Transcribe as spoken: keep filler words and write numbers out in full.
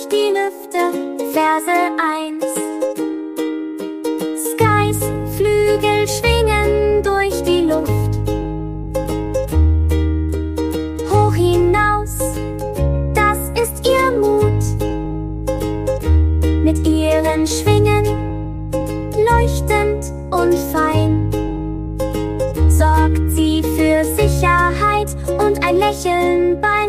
die Lüfte. Verse eins. Skys Flügel schwingen durch die Luft. Hoch hinaus, das ist ihr Mut. Mit ihren Schwingen, leuchtend und fein, sorgt sie für Sicherheit und ein Lächeln bei